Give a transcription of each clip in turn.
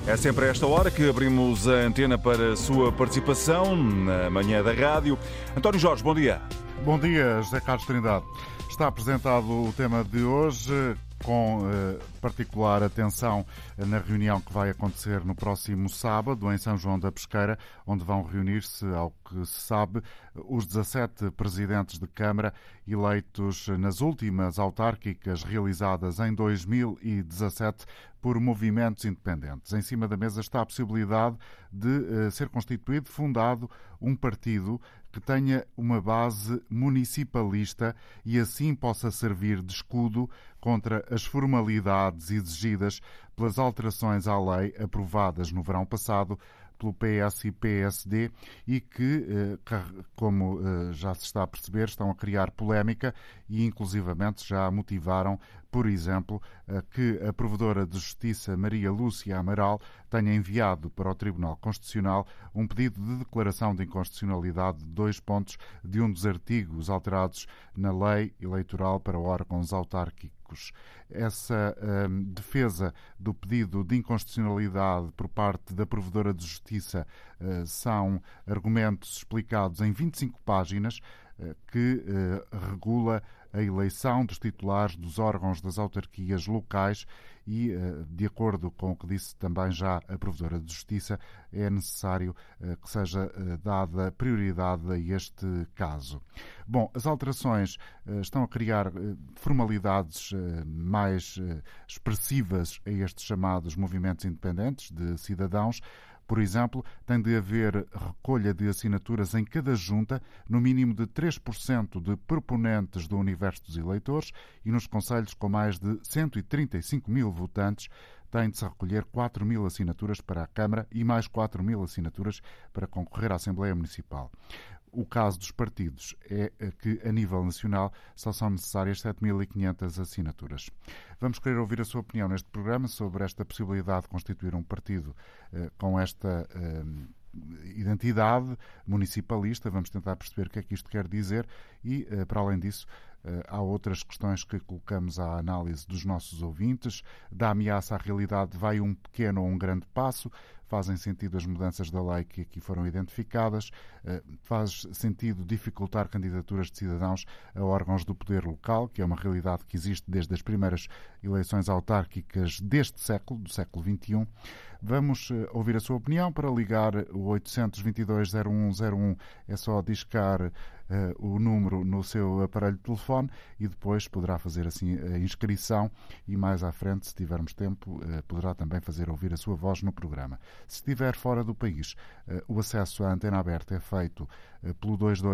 É sempre a esta hora que abrimos a antena para a sua participação na manhã da rádio. António Jorge, bom dia. Bom dia, José Carlos Trindade. Está apresentado o tema de hoje, com particular atenção na reunião que vai acontecer no próximo sábado em São João da Pesqueira, onde vão reunir-se, ao que se sabe, os 17 presidentes de Câmara eleitos nas últimas autárquicas realizadas em 2017 por movimentos independentes. Em cima da mesa está a possibilidade de ser constituído, fundado, um partido que tenha uma base municipalista e assim possa servir de escudo contra as formalidades exigidas pelas alterações à lei aprovadas no verão passado pelo PS e PSD e que, como já se está a perceber, estão a criar polémica e inclusivamente já motivaram, por exemplo, que a Provedora de Justiça Maria Lúcia Amaral tenha enviado para o Tribunal Constitucional um pedido de declaração de inconstitucionalidade de 2 pontos de um dos artigos alterados na lei eleitoral para órgãos autárquicos. Essa defesa do pedido de inconstitucionalidade por parte da Provedora de Justiça são argumentos explicados em 25 páginas que regula a eleição dos titulares dos órgãos das autarquias locais e, de acordo com o que disse também já a Provedora de Justiça, é necessário que seja dada prioridade a este caso. Bom, as alterações estão a criar formalidades mais expressivas a estes chamados movimentos independentes de cidadãos. Por exemplo, tem de haver recolha de assinaturas em cada junta, no mínimo de 3% de proponentes do universo dos eleitores, e nos concelhos com mais de 135 mil votantes tem de se recolher 4 mil assinaturas para a Câmara e mais 4 mil assinaturas para concorrer à Assembleia Municipal. O caso dos partidos é que, a nível nacional, só são necessárias 7.500 assinaturas. Vamos querer ouvir a sua opinião neste programa sobre esta possibilidade de constituir um partido com esta identidade municipalista. Vamos tentar perceber o que é que isto quer dizer e, para além disso, há outras questões que colocamos à análise dos nossos ouvintes. Da ameaça à realidade vai um pequeno ou um grande passo? Fazem sentido as mudanças da lei que aqui foram identificadas? Faz sentido dificultar candidaturas de cidadãos a órgãos do poder local, que é uma realidade que existe desde as primeiras eleições autárquicas deste século, do século XXI? Vamos ouvir a sua opinião. Para ligar o 822-0101 é só discar o número no seu aparelho de telefone e depois poderá fazer assim a inscrição e mais à frente, se tivermos tempo, poderá também fazer ouvir a sua voz no programa. Se estiver fora do país, o acesso à antena aberta é feito pelo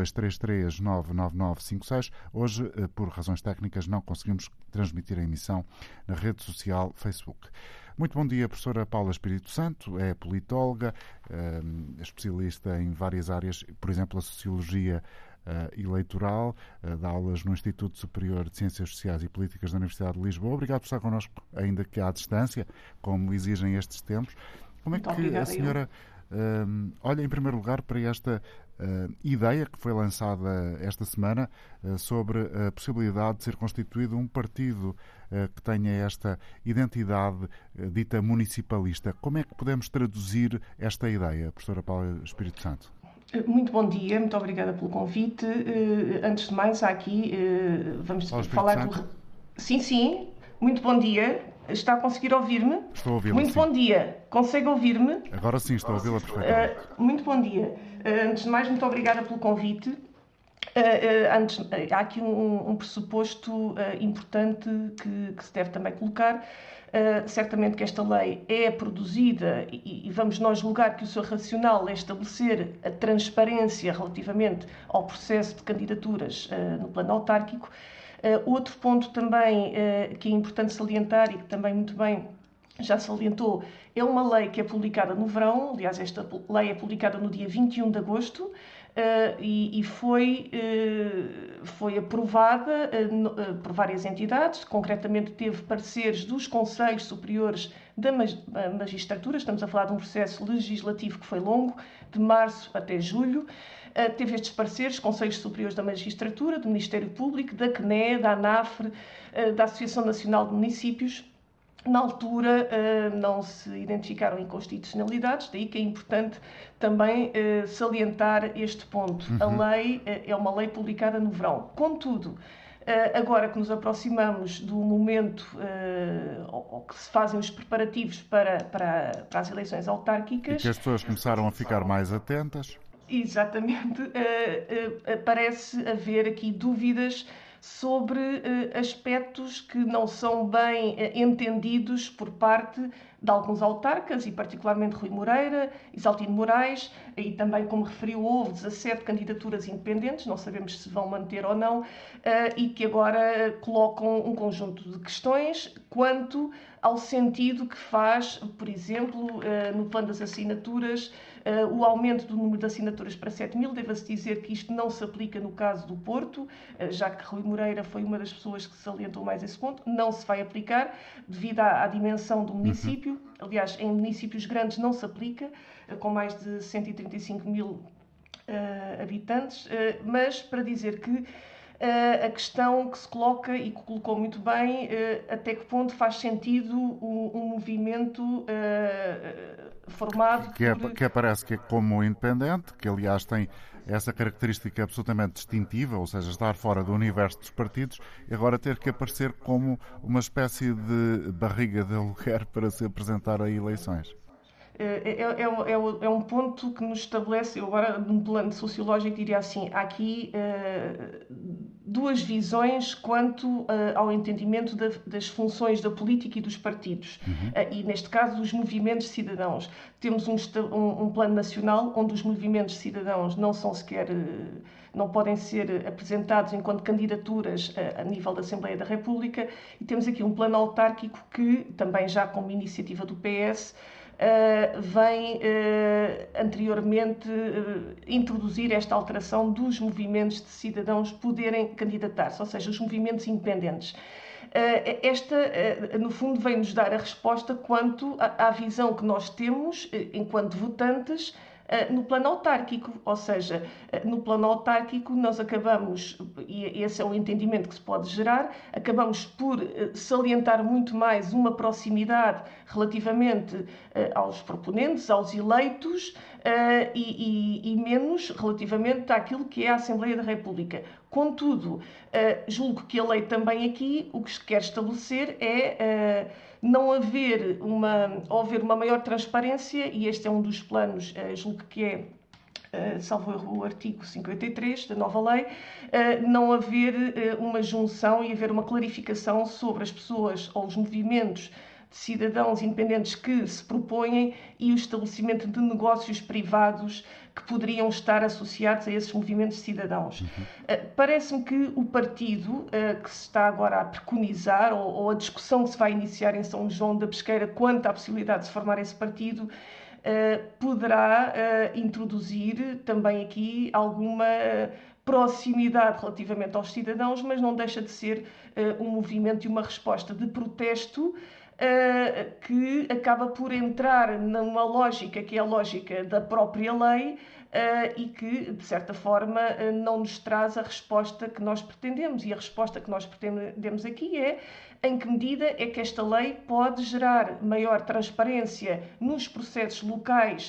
2233-99956. Hoje, por razões técnicas, não conseguimos transmitir a emissão na rede social Facebook. Muito bom dia, professora Paula Espírito Santo, é politóloga, especialista em várias áreas, por exemplo, a sociologia eleitoral, dá aulas no Instituto Superior de Ciências Sociais e Políticas da Universidade de Lisboa. Obrigado por estar connosco, ainda que à distância, como exigem estes tempos. Como é que a senhora olha, em primeiro lugar, para esta ideia que foi lançada esta semana sobre a possibilidade de ser constituído um partido que tenha esta identidade dita municipalista? Como é que podemos traduzir esta ideia, professora Paula Espírito Santo? Muito bom dia, muito obrigada pelo convite. Antes de mais, aqui vamos falar do... Sim, muito bom dia. Está a conseguir ouvir-me? Estou a ouvi-la, muito sim. Bom dia. Consegue ouvir-me? Agora sim, estou a ouvi-la perfeitamente. Muito bom dia. Antes de mais, muito obrigada pelo convite. Há aqui um pressuposto importante que se deve também colocar. Certamente que esta lei é produzida e vamos nós julgar que o seu racional é estabelecer a transparência relativamente ao processo de candidaturas no plano autárquico. Outro ponto também que é importante salientar e que também muito bem já salientou, é uma lei que é publicada no verão. Aliás, esta lei é publicada no dia 21 de agosto e foi aprovada por várias entidades. Concretamente, teve pareceres dos Conselhos Superiores da Magistratura. Estamos a falar de um processo legislativo que foi longo, de março até julho. Teve estes pareceres, Conselhos Superiores da Magistratura, do Ministério Público, da CNE, da ANAFRE, da Associação Nacional de Municípios. Na altura não se identificaram inconstitucionalidades, daí que é importante também salientar este ponto. A lei é uma lei publicada no verão. Contudo, agora que nos aproximamos do momento ou que se fazem os preparativos para as eleições autárquicas... E que as pessoas começaram a ficar mais atentas. Exatamente. Parece haver aqui dúvidas sobre aspectos que não são bem entendidos por parte de alguns autarcas, e particularmente Rui Moreira, Isaltino Moraes, e também, como referiu, houve 17 candidaturas independentes, não sabemos se vão manter ou não, e que agora colocam um conjunto de questões quanto ao sentido que faz, por exemplo, no plano das assinaturas, o aumento do número de assinaturas para 7.000. Deve-se dizer que isto não se aplica no caso do Porto, já que Rui Moreira foi uma das pessoas que salientou mais esse ponto. Não se vai aplicar devido à dimensão do município. Aliás, em municípios grandes não se aplica, com mais de 135.000 habitantes, mas para dizer que a questão que se coloca, e que colocou muito bem, até que ponto faz sentido um movimento formado que aparece que é como independente, que aliás tem essa característica absolutamente distintiva, ou seja, estar fora do universo dos partidos, e agora ter que aparecer como uma espécie de barriga de aluguer para se apresentar a eleições. É um ponto que nos estabelece, eu agora, num plano sociológico, diria assim, há aqui duas visões quanto ao entendimento das funções da política e dos partidos, e neste caso dos movimentos de cidadãos. Temos um plano nacional onde os movimentos de cidadãos não são sequer... não podem ser apresentados enquanto candidaturas a nível da Assembleia da República, e temos aqui um plano autárquico que, também já como iniciativa do PS, vem anteriormente introduzir esta alteração dos movimentos de cidadãos poderem candidatar-se, ou seja, os movimentos independentes. Esta, no fundo, vem-nos dar a resposta quanto à visão que nós temos, enquanto votantes, no plano autárquico, ou seja, no plano autárquico nós acabamos, e esse é o entendimento que se pode gerar, acabamos por salientar muito mais uma proximidade relativamente aos proponentes, aos eleitos, e menos relativamente àquilo que é a Assembleia da República. Contudo, julgo que a lei também aqui o que se quer estabelecer é não haver uma maior transparência, e este é um dos planos, julgo que é, salvo erro, o artigo 53 da nova lei, não haver uma junção e haver uma clarificação sobre as pessoas ou os movimentos de cidadãos independentes que se propõem e o estabelecimento de negócios privados que poderiam estar associados a esses movimentos de cidadãos. Parece-me que o partido que se está agora a preconizar, ou a discussão que se vai iniciar em São João da Pesqueira quanto à possibilidade de se formar esse partido, poderá introduzir também aqui alguma proximidade relativamente aos cidadãos, mas não deixa de ser um movimento e uma resposta de protesto que acaba por entrar numa lógica que é a lógica da própria lei e que, de certa forma, não nos traz a resposta que nós pretendemos. E a resposta que nós pretendemos aqui é em que medida é que esta lei pode gerar maior transparência nos processos locais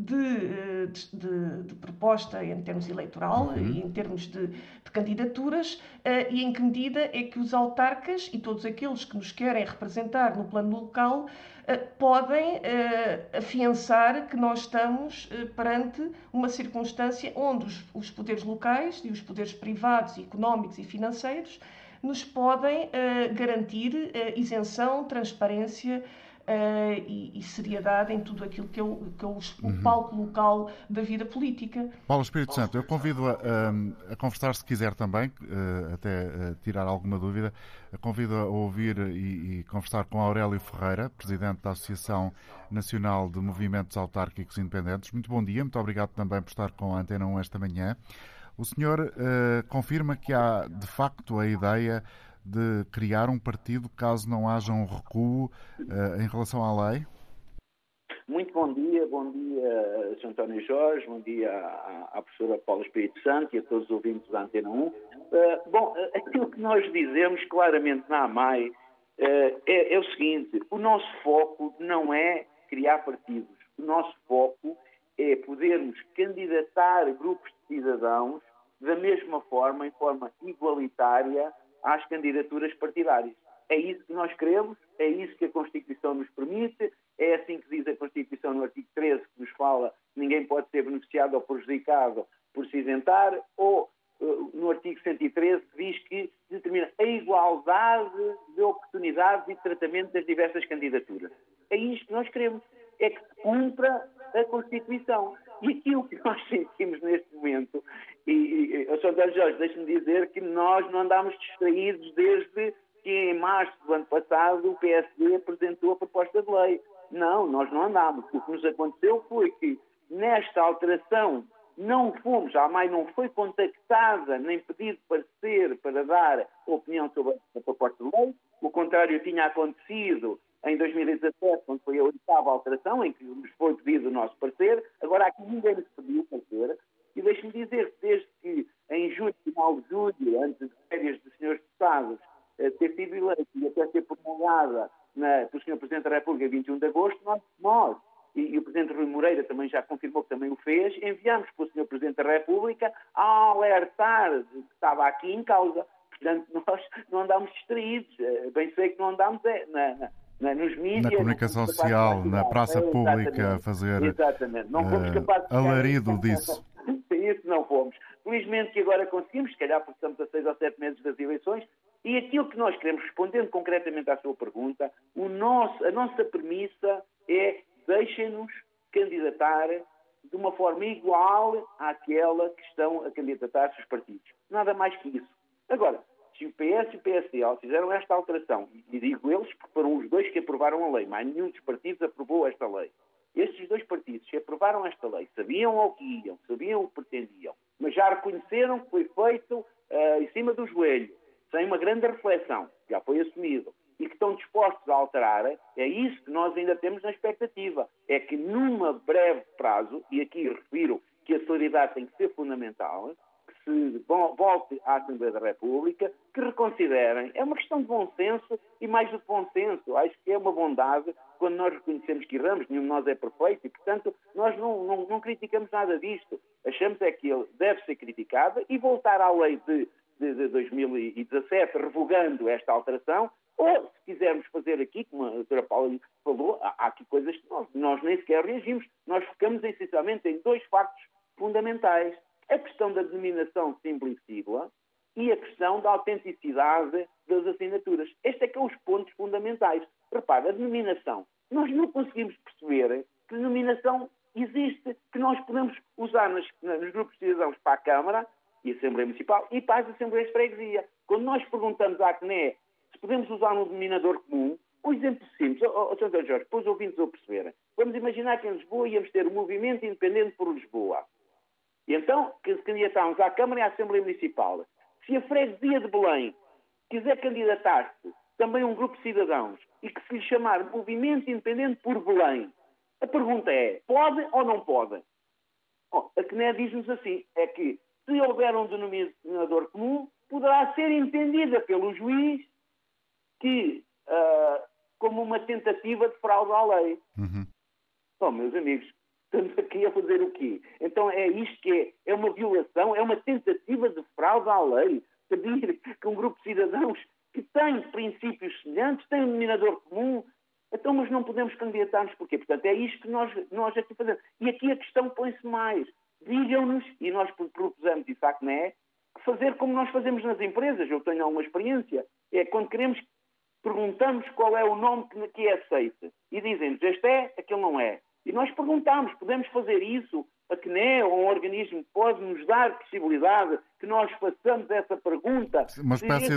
de proposta em termos eleitoral e em termos de candidaturas, e em que medida é que os autarcas e todos aqueles que nos querem representar no plano local podem afiançar que nós estamos perante uma circunstância onde os poderes locais e os poderes privados, económicos e financeiros nos podem garantir isenção, transparência e seriedade em tudo aquilo que é o palco local da vida política. Paulo Espírito Santo, eu convido-a a conversar, se quiser também, até tirar alguma dúvida, convido-a a ouvir e conversar com Aurélio Ferreira, Presidente da Associação Nacional de Movimentos Autárquicos Independentes. Muito bom dia, muito obrigado também por estar com a Antena 1 esta manhã. O senhor confirma que há, de facto, a ideia de criar um partido caso não haja um recuo em relação à lei? Muito bom dia, Sr. António Jorge, bom dia à professora Paula Espírito Santo e a todos os ouvintes da Antena 1. Aquilo que nós dizemos claramente na AMAI é o seguinte: o nosso foco não é criar partidos. O nosso foco é podermos candidatar grupos de cidadãos da mesma forma, em forma igualitária, às candidaturas partidárias. É isso que nós queremos, é isso que a Constituição nos permite, é assim que diz a Constituição no artigo 13, que nos fala que ninguém pode ser beneficiado ou prejudicado por se isentar, ou no artigo 113, que diz que determina a igualdade de oportunidades e de tratamento das diversas candidaturas. É isto que nós queremos, é que se cumpra a Constituição. E aquilo que nós sentimos neste momento, Sr. António Jorge, deixe-me dizer que nós não andámos distraídos desde que em março do ano passado o PSD apresentou a proposta de lei. Não, nós não andámos. O que nos aconteceu foi que nesta alteração não fomos, a AMAI não foi contactada nem pedido parecer para dar opinião sobre a proposta de lei. O contrário tinha acontecido em 2017, quando foi a 8ª alteração, em que nos foi pedido o nosso parecer. Agora aqui ninguém nos pediu parecer. E deixe-me dizer que desde que em julho, final de julho, antes das férias dos senhores deputados, ter sido eleito e até ser promulgada pelo Sr. Presidente da República, 21 de agosto, nós e o Presidente Rui Moreira também já confirmou que também o fez, enviámos para o Sr. Presidente da República a alertar de que estava aqui em causa. Portanto, nós não andámos distraídos. Bem sei que não andámos nos mídias. Na comunicação social, na praça pública, a fazer não fomos capazes de alarido disso. Isso não fomos. Felizmente que agora conseguimos, se calhar porque estamos a 6 ou 7 meses das eleições, e aquilo que nós queremos, respondendo concretamente à sua pergunta, a nossa premissa é: deixem-nos candidatar de uma forma igual àquela que estão a candidatar-se os partidos. Nada mais que isso. Agora, se o PS e o PSD fizeram esta alteração, e digo eles porque foram os dois que aprovaram a lei, mas nenhum dos partidos aprovou esta lei. Estes dois partidos que aprovaram esta lei sabiam ao que iam, sabiam o que pretendiam, mas já reconheceram que foi feito em cima do joelho, sem uma grande reflexão, já foi assumido, e que estão dispostos a alterar. É isso que nós ainda temos na expectativa. É que numa breve prazo, e aqui refiro que a solidariedade tem que ser fundamental, que se volte à Assembleia da República, que reconsiderem. É uma questão de bom senso, e mais do que bom senso, acho que é uma bondade quando nós reconhecemos que erramos, nenhum de nós é perfeito, e portanto nós não criticamos nada disto. Achamos é que ele deve ser criticado e voltar à lei de 2017, revogando esta alteração. Ou, se quisermos fazer aqui, como a doutora Paula falou, há aqui coisas que nós nem sequer reagimos. Nós focamos essencialmente em 2 factos fundamentais: a questão da denominação símbolo e sigla e a questão da autenticidade das assinaturas. Estes é que são os pontos fundamentais. Repare, a denominação. Nós não conseguimos perceber que denominação existe, que nós podemos usar nos grupos de cidadãos para a Câmara e a Assembleia Municipal e para as Assembleias de Freguesia. Quando nós perguntamos à CNE se podemos usar um denominador comum, um exemplo simples, Sr. António Jorge, para os ouvintes o perceberem. Vamos imaginar que em Lisboa íamos ter o Movimento Independente por Lisboa. E então, que se candidatávamos à Câmara e à Assembleia Municipal. Se a freguesia de Belém quiser candidatar-se também um grupo de cidadãos e que se lhe chamar Movimento Independente por Belém, a pergunta é: pode ou não pode? A CNE diz-nos assim, é que se houver um denominador comum, poderá ser entendida pelo juiz como uma tentativa de fraude à lei. Bom, meus amigos, estamos aqui a fazer o quê? Então é isto que é uma violação, é uma tentativa de fraude à lei. Pedir que um grupo de cidadãos que tem princípios semelhantes, tem um denominador comum, então, mas não podemos candidatar-nos porquê? Portanto, é isto que nós aqui fazemos. E aqui a questão põe-se mais. Digam-nos, e nós propusemos isso à CNE, fazer como nós fazemos nas empresas. Eu tenho alguma experiência. É quando perguntamos qual é o nome que é aceito. E dizem-nos, este é, aquele não é. E nós perguntamos, podemos fazer isso? A CNE ou um organismo pode nos dar possibilidade que nós façamos essa pergunta? Uma espécie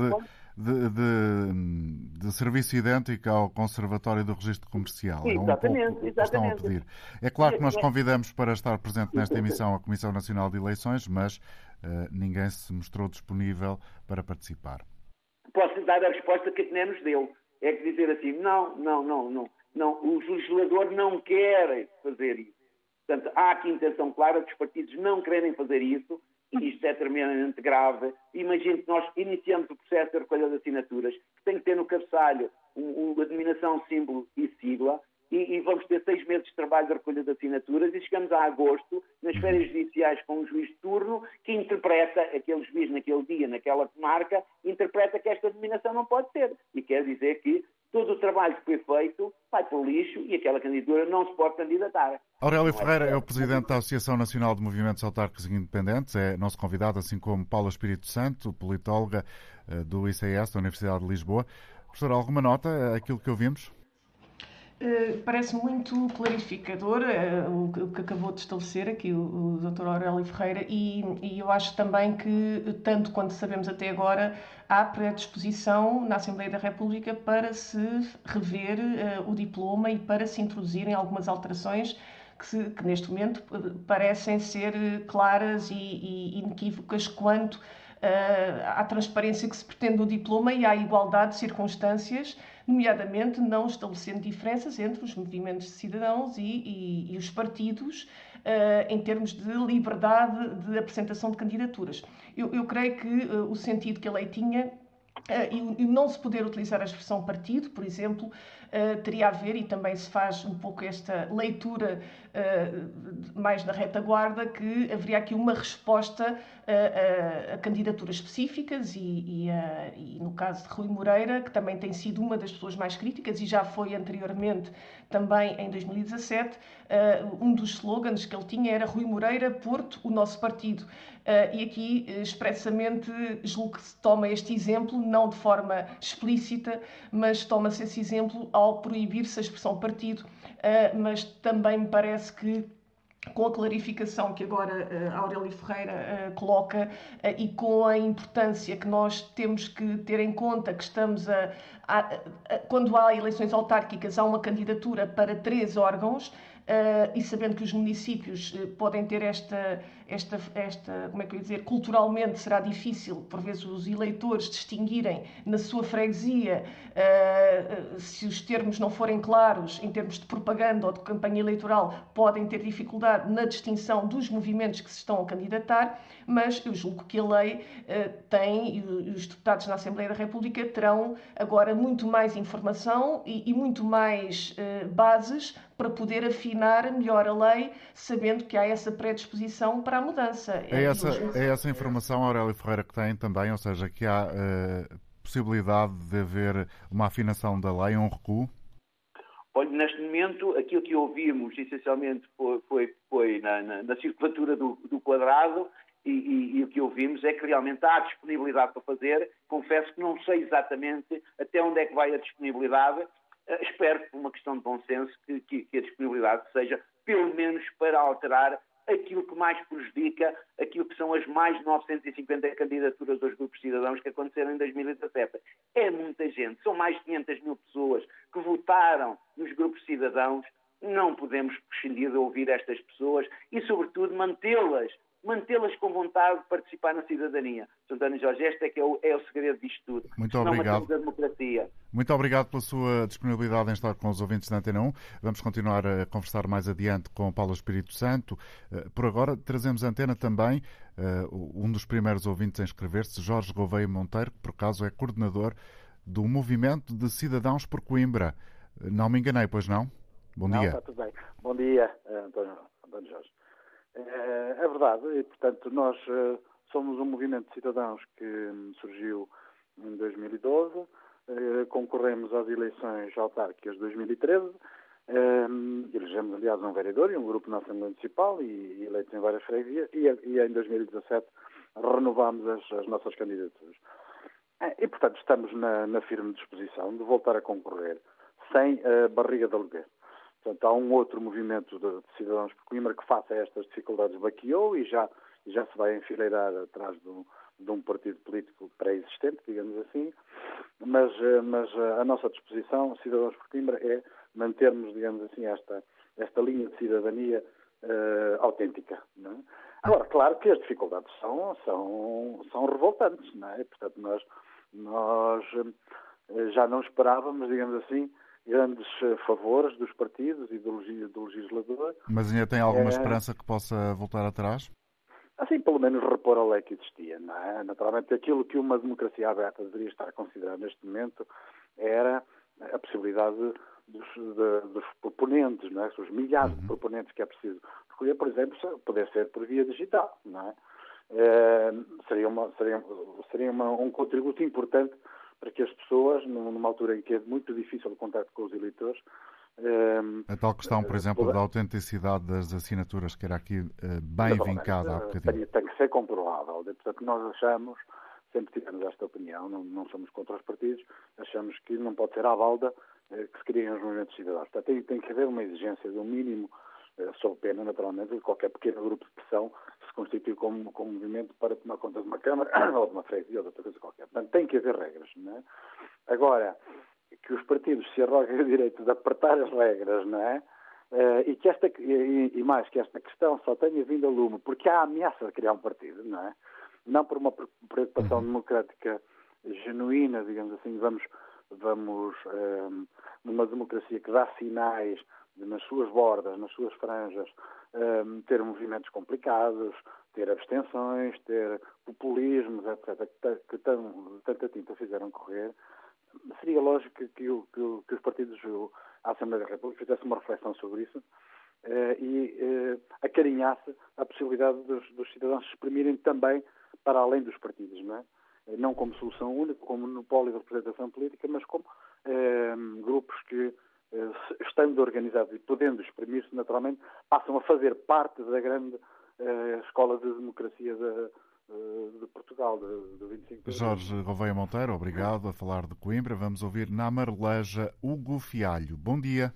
de serviço idêntico ao Conservatório do Registro Comercial. Exatamente, é um pouco estão a pedir. É claro que nós convidamos para estar presente nesta emissão a Comissão Nacional de Eleições, mas ninguém se mostrou disponível para participar. Posso dar a resposta que a CNE nos deu. É que dizer assim, não, o legislador não quer fazer isso. Portanto, há aqui intenção clara dos partidos não quererem fazer isso, E isto é tremendamente grave. Imagine que nós iniciamos o processo de recolha de assinaturas, que tem que ter no cabeçalho a denominação, símbolo e sigla, e vamos ter 6 meses de trabalho de recolha de assinaturas e chegamos a agosto, nas férias judiciais, com um juiz de turno que interpreta, aquele juiz naquele dia, naquela comarca, interpreta que esta denominação não pode ser. E quer dizer que todo o trabalho que foi feito vai para o lixo e aquela candidatura não se pode candidatar. Aurélio Ferreira é o presidente da Associação Nacional de Movimentos Autárquicos Independentes, é nosso convidado, assim como Paula Espírito Santo, politóloga do ICS, da Universidade de Lisboa. Professor, alguma nota aquilo que ouvimos? Parece muito clarificador o que acabou de estabelecer aqui o Dr. Aurélio Ferreira e eu acho também que, tanto quanto sabemos até agora, há predisposição na Assembleia da República para se rever o diploma e para se introduzirem algumas alterações que neste momento parecem ser claras e inequívocas quanto à transparência que se pretende no diploma e à igualdade de circunstâncias, nomeadamente não estabelecendo diferenças entre os movimentos de cidadãos e os partidos em termos de liberdade de apresentação de candidaturas. Eu creio que o sentido que a lei tinha e não se poder utilizar a expressão partido, por exemplo, teria a ver, e também se faz um pouco esta leitura mais na retaguarda, que haveria aqui uma resposta a candidaturas específicas e no caso de Rui Moreira, que também tem sido uma das pessoas mais críticas e já foi anteriormente, também em 2017, um dos slogans que ele tinha era Rui Moreira, Porto, o nosso partido. E aqui, expressamente, julgo que se toma este exemplo, não de forma explícita, mas toma-se esse exemplo ao proibir-se a expressão partido, mas também me parece que, com a clarificação que agora Aurélio Ferreira coloca e com a importância que nós temos que ter em conta que estamos quando há eleições autárquicas, há uma candidatura para 3 órgãos, e sabendo que os municípios podem ter esta, como é que eu ia dizer, culturalmente será difícil, por vezes, os eleitores distinguirem na sua freguesia, se os termos não forem claros, em termos de propaganda ou de campanha eleitoral, podem ter dificuldade na distinção dos movimentos que se estão a candidatar, mas eu julgo que a lei tem, e os deputados na Assembleia da República terão agora muito mais informação e muito mais bases para poder afinar melhor a lei, sabendo que há essa predisposição para a mudança. É essa informação, Aurélio Ferreira, que tem também, ou seja, que há possibilidade de haver uma afinação da lei, um recuo? Olha, neste momento, aquilo que ouvimos, essencialmente, foi na circulatura do quadrado, e o que ouvimos é que realmente há disponibilidade para fazer. Confesso que não sei exatamente até onde é que vai a disponibilidade. Espero, por uma questão de bom senso, que a disponibilidade seja, pelo menos, para alterar aquilo que mais prejudica, aquilo que são as mais de 950 candidaturas dos grupos de cidadãos que aconteceram em 2017. É muita gente, são mais de 500 mil pessoas que votaram nos grupos de cidadãos. Não podemos prescindir de ouvir estas pessoas e, sobretudo, mantê-las com vontade de participar na cidadania. Sr. António Jorge, este é que é o segredo disto tudo. Muito obrigado. Não matamos a democracia. Muito obrigado pela sua disponibilidade em estar com os ouvintes da Antena 1. Vamos continuar a conversar mais adiante com Paulo Espírito Santo. Por agora, trazemos à antena também um dos primeiros ouvintes a inscrever-se, Jorge Gouveia Monteiro, que por acaso é coordenador do Movimento de Cidadãos por Coimbra. Não me enganei, pois não? Bom dia. Não, está tudo bem. Bom dia, António Jorge. É verdade, e portanto nós somos um movimento de cidadãos que surgiu em 2012, concorremos às eleições autárquicas de 2013, elegemos aliás um vereador e um grupo na Assembleia Municipal e eleitos em várias freguesias e em 2017 renovámos as nossas candidaturas. E portanto estamos na firme disposição de voltar a concorrer sem barriga de aluguer. Portanto, há um outro movimento de cidadãos por Coimbra que face a estas dificuldades baqueou e já se vai enfileirar atrás de um partido político pré-existente, digamos assim, mas a nossa disposição, cidadãos por Coimbra, é mantermos, digamos assim, esta linha de cidadania autêntica. Não é? Agora, claro que as dificuldades são revoltantes, não é? Portanto, nós já não esperávamos, digamos assim, grandes favores dos partidos e do legislador. Mas ainda tem alguma esperança que possa voltar atrás? assim pelo menos repor a lei que existia, não é? Naturalmente aquilo que uma democracia aberta deveria estar a considerar neste momento era a possibilidade dos proponentes, não é? Os milhares de proponentes que é preciso escolher, por exemplo, poder ser por via digital, não é? Seria um contributo importante para que as pessoas, numa altura em que é muito difícil o contacto com os eleitores, a tal questão, por exemplo, da autenticidade das assinaturas, que era aqui bem vincada há bocadinho. Tem que ser comprovável. Portanto, nós achamos, sempre tivemos esta opinião, não somos contra os partidos, achamos que não pode ser à balda que se criem os movimentos cidadãos. Portanto, tem que haver uma exigência de um mínimo, sob pena, naturalmente, de qualquer pequeno grupo de pressão que se constitui como movimento para tomar conta de uma Câmara ou de uma freguesia ou de outra coisa qualquer. Portanto, tem que haver regras, não é? Agora, que os partidos se arroguem o direito de apertar as regras, não é? E que esta questão só tenha vindo a lume porque há a ameaça de criar um partido, não é? Não por uma preocupação democrática genuína, digamos assim, vamos numa democracia que dá sinais de, nas suas bordas, nas suas franjas, ter movimentos complicados, ter abstenções, ter populismos, etc., que tanta tinta fizeram correr. Seria lógico que os partidos, a Assembleia da República, fizesse uma reflexão sobre isso e acarinhasse a possibilidade dos cidadãos se exprimirem também para além dos partidos, não é? Não como solução única, como monopólio de representação política, mas como grupos que, estando organizados e podendo exprimir-se naturalmente, passam a fazer parte da grande escola de democracia de Portugal, de 25 de Jorge Gouveia Monteiro, obrigado a falar de Coimbra. Vamos ouvir na Marleja Hugo Fialho. Bom dia.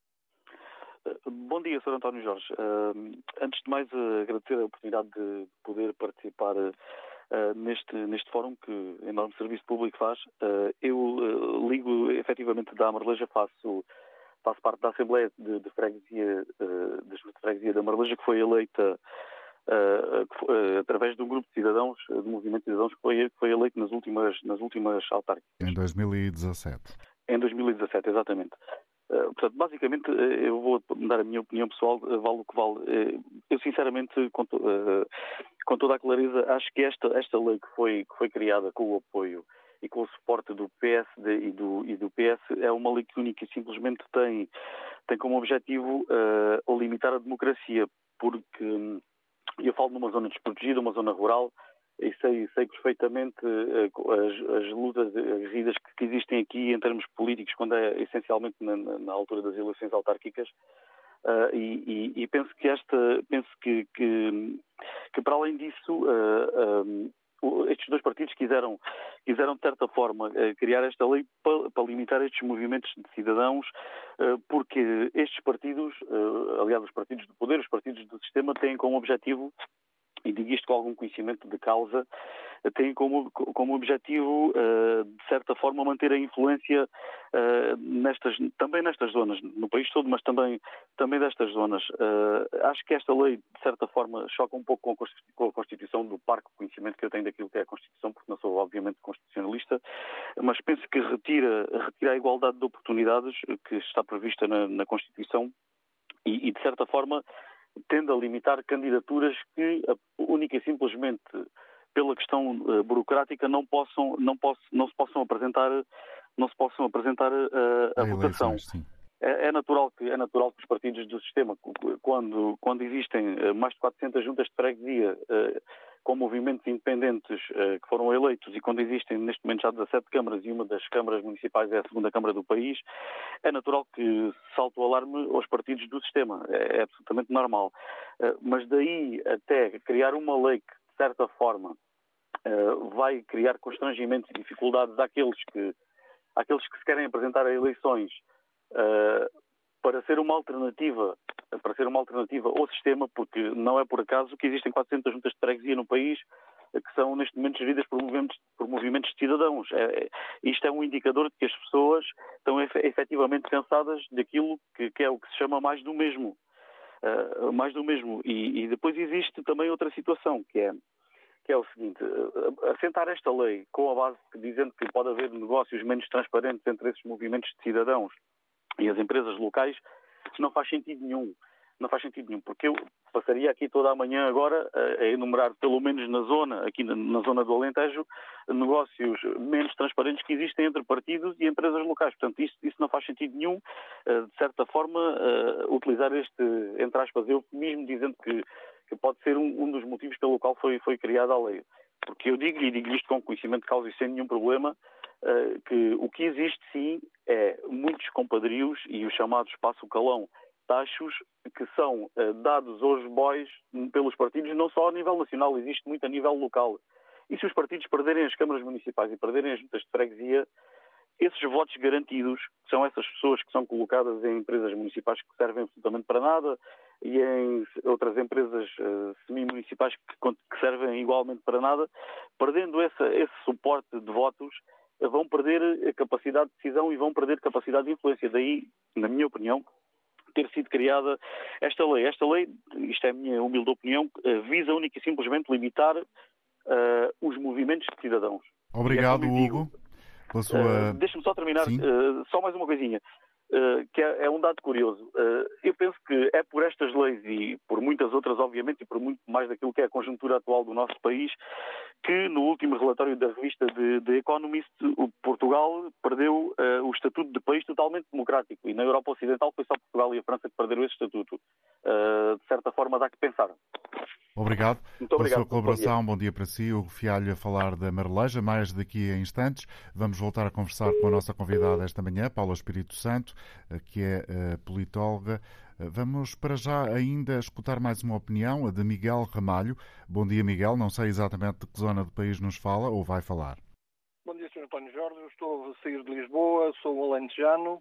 Bom dia, Sr. António Jorge. Antes de mais, agradecer a oportunidade de poder participar neste fórum que enorme serviço público faz. Eu ligo efetivamente da Marleja, faço parte da Assembleia de Freguesia, de Freguesia da Marleja, que foi eleita através de um grupo de cidadãos, do movimento de cidadãos, que foi eleito nas últimas autárquicas. Em 2017. Em 2017, exatamente. Portanto, basicamente, eu vou dar a minha opinião pessoal, vale o que vale. Eu, sinceramente, com toda a clareza, acho que esta lei que foi criada com o apoio e com o suporte do PSD e do PS é uma lei que única e simplesmente tem como objetivo limitar a democracia, porque eu falo numa zona desprotegida, uma zona rural, e sei perfeitamente as lutas aguerridas que existem aqui em termos políticos, quando é essencialmente na altura das eleições autárquicas, e penso que para além disso estes dois partidos quiseram de certa forma criar esta lei para limitar estes movimentos de cidadãos, porque estes partidos, aliás os partidos do poder, os partidos do sistema, têm como objetivo, e digo isto com algum conhecimento de causa, têm como objetivo, de certa forma, manter a influência também nestas zonas, no país todo, mas também destas zonas. Acho que esta lei, de certa forma, choca um pouco com a Constituição, do parco conhecimento que eu tenho daquilo que é a Constituição, porque não sou, obviamente, constitucionalista, mas penso que retira a igualdade de oportunidades que está prevista na Constituição e de certa forma, tende a limitar candidaturas que, única e simplesmente pela questão burocrática, não se possam apresentar a votação. Sim. É natural que os partidos do sistema, quando existem mais de 400 juntas de freguesia com movimentos independentes que foram eleitos, e quando existem neste momento já 17 câmaras e uma das câmaras municipais é a segunda câmara do país, é natural que salte o alarme aos partidos do sistema. É absolutamente normal. Mas daí até criar uma lei que, de certa forma, vai criar constrangimentos e dificuldades àqueles que se querem apresentar a eleições para ser uma alternativa ao sistema, porque não é por acaso que existem 400 juntas de freguesia no país que são neste momento geridas por movimentos de cidadãos. Isto é um indicador de que as pessoas estão efetivamente cansadas daquilo que é o que se chama mais do mesmo. E depois existe também outra situação, que é o seguinte: assentar esta lei com a base dizendo que pode haver negócios menos transparentes entre esses movimentos de cidadãos e as empresas locais, não faz sentido nenhum. não faz sentido nenhum, porque eu passaria aqui toda a manhã agora a enumerar, pelo menos na zona, aqui na zona do Alentejo, negócios menos transparentes que existem entre partidos e empresas locais. Portanto, isso não faz sentido nenhum, de certa forma, utilizar este, entre aspas, eufemismo, dizendo que pode ser um dos motivos pelo qual foi criada a lei. Porque eu digo isto com conhecimento de causa e sem nenhum problema, que o que existe sim é muitos compadrios e os chamados passo-calão taxos que são dados aos bois pelos partidos, não só a nível nacional, existe muito a nível local. E se os partidos perderem as câmaras municipais e perderem as juntas de freguesia, esses votos garantidos, que são essas pessoas que são colocadas em empresas municipais que servem absolutamente para nada e em outras empresas semi-municipais que servem igualmente para nada, perdendo esse suporte de votos, vão perder a capacidade de decisão e vão perder capacidade de influência. Daí, na minha opinião, ter sido criada esta lei. Esta lei, isto é a minha humilde opinião, visa única e simplesmente limitar os movimentos de cidadãos. Obrigado, Hugo. Deixa-me só terminar, só mais uma coisinha, que é um dado curioso. Eu penso que é por estas leis e por muitas outras, obviamente, e por muito mais daquilo que é a conjuntura atual do nosso país, que no último relatório da revista The Economist, Portugal perdeu o estatuto de país totalmente democrático. E na Europa Ocidental foi só Portugal e a França que perderam esse estatuto. De certa forma, dá que pensar. Obrigado pela sua colaboração. Bom dia para si. Hugo Fialho a falar da Marleja. Mais daqui a instantes vamos voltar a conversar com a nossa convidada esta manhã, Paula Espírito Santo, que é politóloga. Vamos para já ainda escutar mais uma opinião, a de Miguel Ramalho. Bom dia, Miguel. Não sei exatamente de que zona do país nos fala ou vai falar. Bom dia, Sr. António Jorge. Eu estou a sair de Lisboa, sou um alentejano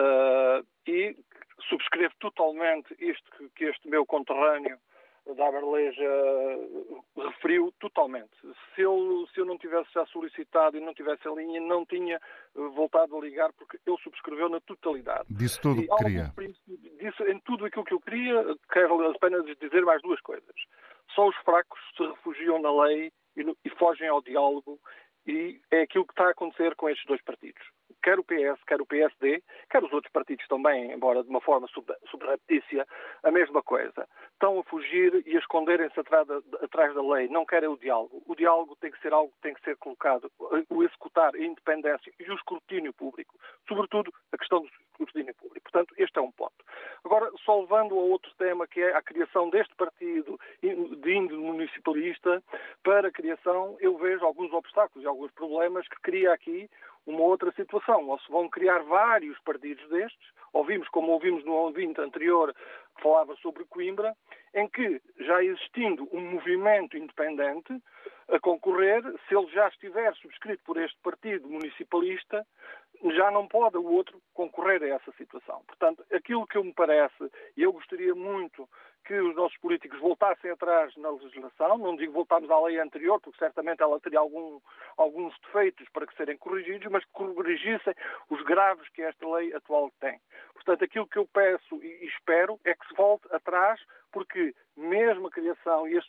e subscrevo totalmente isto que este meu conterrâneo da Marleja referiu totalmente. Se eu não tivesse já solicitado e não tivesse a linha, não tinha voltado a ligar, porque ele subscreveu na totalidade. Disse tudo o que queria. Disse em tudo aquilo que eu queria. Quero apenas dizer mais duas coisas. Só os fracos se refugiam na lei e fogem ao diálogo, e é aquilo que está a acontecer com estes dois partidos. Quer o PS, quer o PSD, quer os outros partidos também, embora de uma forma subreptícia, a mesma coisa. Estão a fugir e a esconderem-se atrás da lei. Não querem o diálogo. O diálogo tem que ser algo que tem que ser colocado. O executar a independência e o escrutínio público. Sobretudo a questão do escrutínio público. Portanto, este é um ponto. Agora, só levando a outro tema, que é a criação deste partido de índole municipalista, para a criação, eu vejo alguns obstáculos e alguns problemas que cria aqui uma outra situação. Ou se vão criar vários partidos destes, como ouvimos no ouvinte anterior, que falava sobre Coimbra, em que, já existindo um movimento independente a concorrer, se ele já estiver subscrito por este partido municipalista, já não pode o outro concorrer a essa situação. Portanto, aquilo que me parece, e eu gostaria muito que os nossos políticos voltassem atrás na legislação, não digo voltarmos à lei anterior, porque certamente ela teria alguns defeitos para que serem corrigidos, mas que corrigissem os graves que esta lei atual tem. Portanto, aquilo que eu peço e espero é que se volte atrás, porque mesmo a criação e este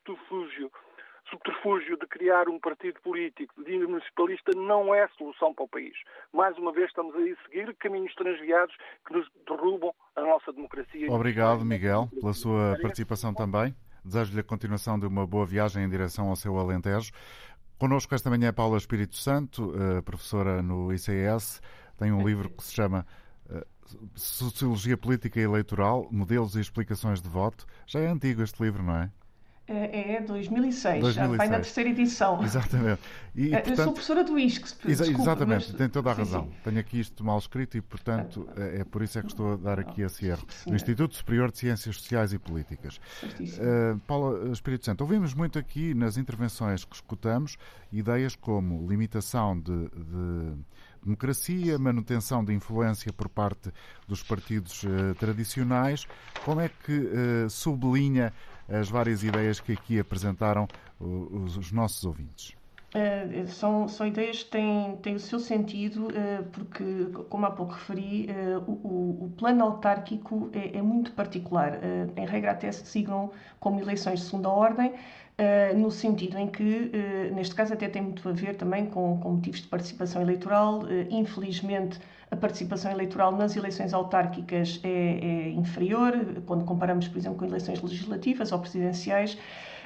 subterfúgio de criar um partido político de índole municipalista não é solução para o país. Mais uma vez estamos aí a seguir caminhos transviados que nos derrubam a nossa democracia. Obrigado, Miguel, pela sua participação também. Desejo-lhe a continuação de uma boa viagem em direção ao seu Alentejo. Connosco esta manhã é Paula Espírito Santo, professora no ICS. Tem um livro que se chama Sociologia Política e Eleitoral, Modelos e Explicações de Voto. Já é antigo este livro, não é? É 2006, já vai na terceira edição. Exatamente. E, portanto, eu sou professora do ISC. Exatamente, tem toda a razão. Sim. Tenho aqui isto mal escrito e, portanto, é por isso é que estou a dar aqui esse erro. Do Instituto Superior de Ciências Sociais e Políticas. Paula Espírito Santo, ouvimos muito aqui nas intervenções que escutamos ideias como limitação de democracia, manutenção de influência por parte dos partidos tradicionais. Como é que sublinha as várias ideias que aqui apresentaram os nossos ouvintes? São ideias que têm o seu sentido, porque, como há pouco referi, o plano autárquico é muito particular. Em regra, até se designam como eleições de segunda ordem, no sentido em que, neste caso, até tem muito a ver também com motivos de participação eleitoral. Infelizmente, a participação eleitoral nas eleições autárquicas é inferior, quando comparamos, por exemplo, com eleições legislativas ou presidenciais.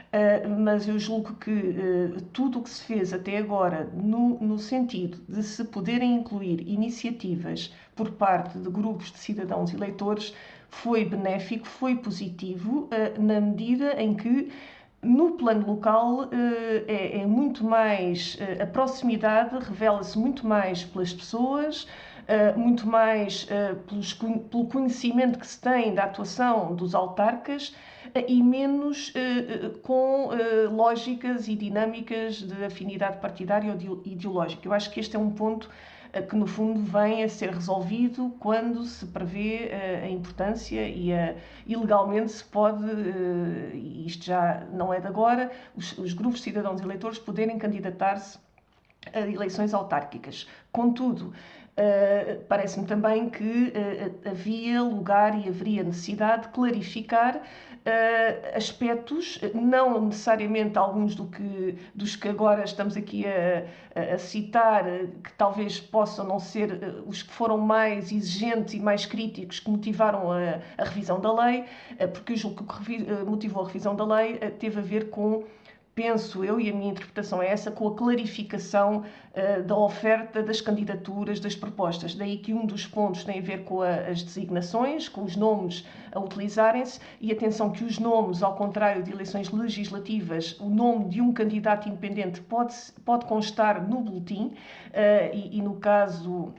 Mas eu julgo que tudo o que se fez até agora no sentido de se poderem incluir iniciativas por parte de grupos de cidadãos eleitores foi benéfico, foi positivo, na medida em que no plano local é muito mais, a proximidade revela-se muito mais pelas pessoas, muito mais pelo conhecimento que se tem da atuação dos autarcas e menos com lógicas e dinâmicas de afinidade partidária ou ideológica. Eu acho que este é um ponto que, no fundo, vem a ser resolvido quando se prevê a importância e legalmente se pode, e isto já não é de agora, os grupos de cidadãos eleitores poderem candidatar-se a eleições autárquicas. Contudo, parece-me também que havia lugar e haveria necessidade de clarificar aspectos, não necessariamente alguns dos que agora estamos aqui a citar, que talvez possam não ser os que foram mais exigentes e mais críticos que motivaram a revisão da lei, porque eu julgo que o que motivou a revisão da lei teve a ver com, penso eu, e a minha interpretação é essa, com a clarificação da oferta das candidaturas, das propostas. Daí que um dos pontos tem a ver com as designações, com os nomes a utilizarem-se, e atenção que os nomes, ao contrário de eleições legislativas, o nome de um candidato independente pode constar no boletim, e no caso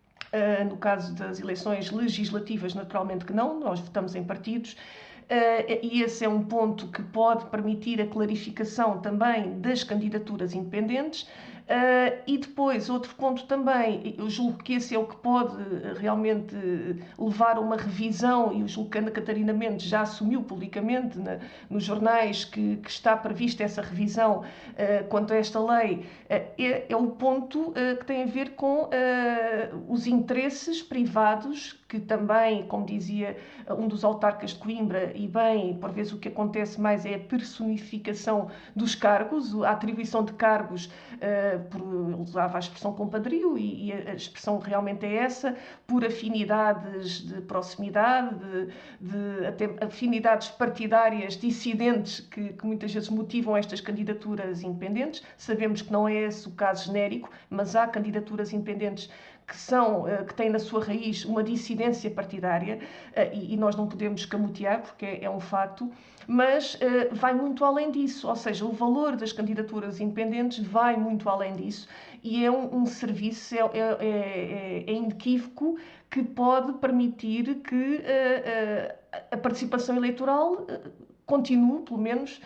das eleições legislativas, naturalmente que não, nós votamos em partidos. E esse é um ponto que pode permitir a clarificação também das candidaturas independentes. E depois, outro ponto também, eu julgo que esse é o que pode realmente levar a uma revisão, e eu julgo que Ana Catarina Mendes já assumiu publicamente nos jornais que está prevista essa revisão quanto a esta lei, é o ponto que tem a ver com os interesses privados, que também, como dizia um dos autarcas de Coimbra, e bem, por vezes o que acontece mais é a personificação dos cargos, a atribuição de cargos, usava a expressão compadrio, e a expressão realmente é essa, por afinidades de proximidade, até afinidades partidárias dissidentes que muitas vezes motivam estas candidaturas independentes. Sabemos que não é esse o caso genérico, mas há candidaturas independentes que têm na sua raiz uma dissidência partidária, e nós não podemos camutear, porque é um facto, mas vai muito além disso, ou seja, o valor das candidaturas independentes vai muito além disso, e é um serviço, é inequívoco, que pode permitir que a participação eleitoral continue, pelo menos,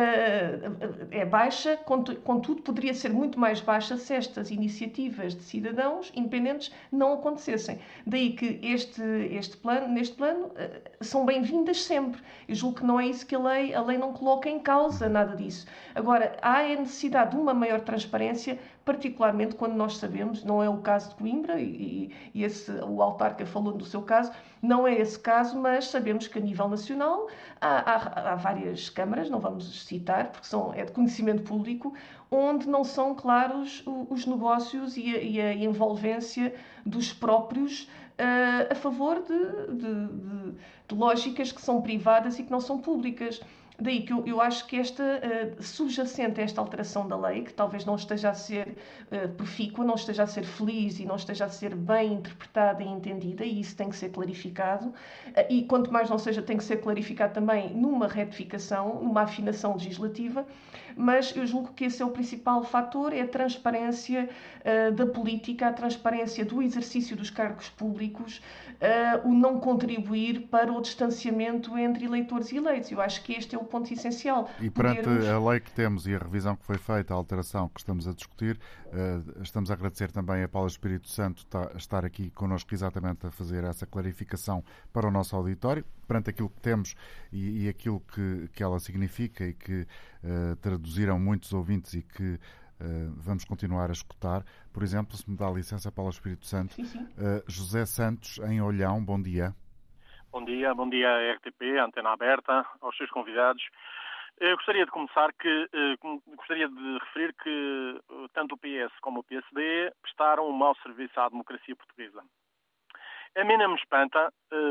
é baixa, contudo poderia ser muito mais baixa se estas iniciativas de cidadãos independentes não acontecessem. Daí que neste plano, são bem-vindas sempre. Eu julgo que não é isso que a lei não coloca em causa nada disso. Agora, há a necessidade de uma maior transparência, particularmente quando nós sabemos, não é o caso de Coimbra, o autarca falou do seu caso, não é esse caso, mas sabemos que a nível nacional há várias câmaras, não vamos citar, porque é de conhecimento público, onde não são claros os negócios e a envolvência dos próprios a favor de lógicas que são privadas e que não são públicas. Daí que eu acho que subjacente a esta alteração da lei, que talvez não esteja a ser profícua, não esteja a ser feliz e não esteja a ser bem interpretada e entendida, e isso tem que ser clarificado, e quanto mais não seja, tem que ser clarificado também numa retificação, numa afinação legislativa, mas eu julgo que esse é o principal fator, é a transparência da política, a transparência do exercício dos cargos públicos, o não contribuir para o distanciamento entre eleitores e eleitos. Eu acho que este é o ponto essencial. E perante a lei que temos e a revisão que foi feita, a alteração que estamos a discutir, estamos a agradecer também a Paula Espírito Santo estar aqui connosco exatamente a fazer essa clarificação para o nosso auditório, perante aquilo que temos e aquilo que ela significa e que traduziram muitos ouvintes e que vamos continuar a escutar. Por exemplo, se me dá licença, Paulo Espírito Santo, Sim. José Santos, em Olhão, bom dia. Bom dia RTP, Antena Aberta, aos seus convidados. Eu gostaria de começar gostaria de referir que tanto o PS como o PSD prestaram um mau serviço à democracia portuguesa. A mim não me espanta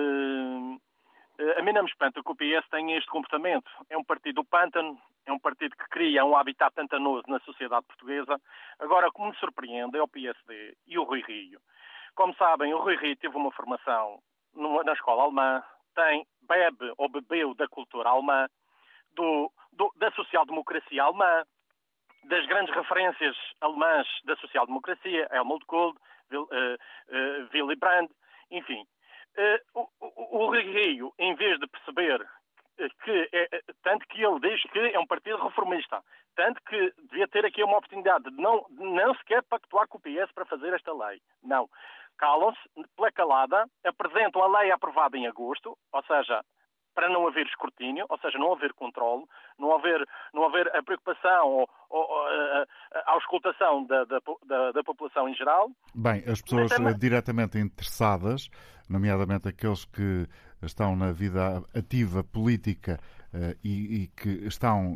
que o PS tenha este comportamento. É um partido do pântano, é um partido que cria um habitat pantanoso na sociedade portuguesa. Agora, o que me surpreende é o PSD e o Rui Rio. Como sabem, o Rui Rio teve uma formação na escola alemã, bebeu da cultura alemã, da social-democracia alemã, das grandes referências alemãs da social-democracia, Helmut Kohl, Willy Brandt, enfim. O Rui Rio, em vez de perceber tanto que ele diz que é um partido reformista, tanto que devia ter aqui uma oportunidade de não sequer pactuar com o PS para fazer esta lei. Não. Calam-se pela calada, apresentam a lei aprovada em agosto, ou seja, para não haver escrutínio, ou seja, não haver controle, não haver a preocupação ou a auscultação da população em geral. Bem, as pessoas diretamente interessadas, nomeadamente aqueles que estão na vida ativa política e que estão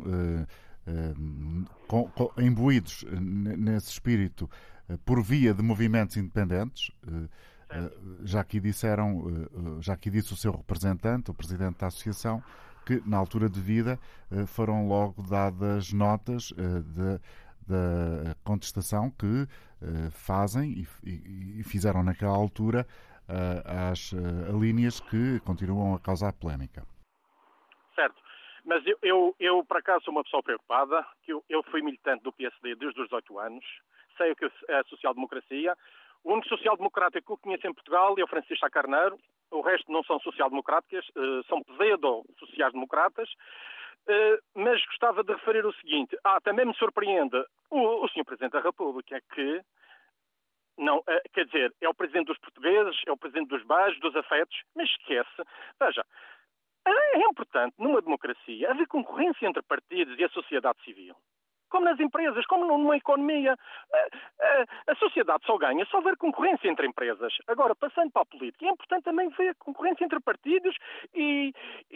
imbuídos nesse espírito por via de movimentos independentes, já aqui disse o seu representante, o presidente da associação, que na altura de vida foram logo dadas notas da contestação que fazem e fizeram naquela altura às linhas que continuam a causar polémica. Certo. Mas eu por acaso, sou uma pessoa preocupada, que eu fui militante do PSD desde os 18 anos, sei o que é a social-democracia. O único social-democrata que eu conheço em Portugal é o Francisco Sá Carneiro. O resto não são social-democráticas, são pseudo-sociais-democratas. Mas gostava de referir o seguinte. Também me surpreende o Sr. Presidente da República, que não, quer dizer, é o Presidente dos portugueses, é o Presidente dos beijos, dos afetos, mas esquece. Veja, é importante, numa democracia, haver concorrência entre partidos e a sociedade civil. Como nas empresas, como numa economia. A sociedade só ganha se houver concorrência entre empresas. Agora, passando para a política, é importante também ver concorrência entre partidos e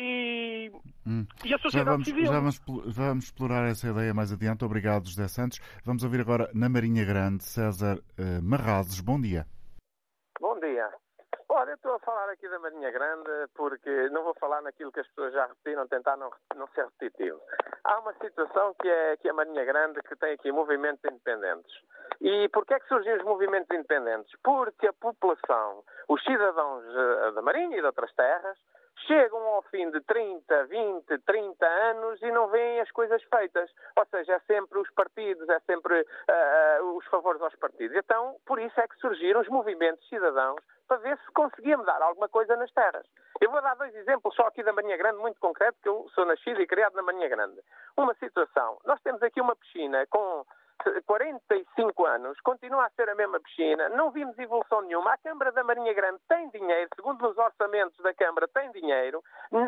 a sociedade civil. Já vamos explorar essa ideia mais adiante. Obrigado, José Santos. Vamos ouvir agora na Marinha Grande, César Marrazes. Bom dia. Bom dia. Olha, eu estou a falar aqui da Marinha Grande porque não vou falar naquilo que as pessoas já repetiram, tentar não ser repetitivo. Há uma situação que é a Marinha Grande, que tem aqui movimentos independentes. E porquê é que surgem os movimentos independentes? Porque a população, os cidadãos da Marinha e de outras terras, chegam ao fim de 30, 20, 30 anos e não veem as coisas feitas. Ou seja, é sempre os partidos, é sempre os favores aos partidos. Então, por isso é que surgiram os movimentos cidadãos para ver se conseguia mudar alguma coisa nas terras. Eu vou dar 2 exemplos só aqui da Marinha Grande, muito concreto, que eu sou nascido e criado na Marinha Grande. Uma situação, nós temos aqui uma piscina com 45 anos, continua a ser a mesma piscina, não vimos evolução nenhuma. A Câmara da Marinha Grande tem dinheiro, segundo os orçamentos da Câmara, tem dinheiro.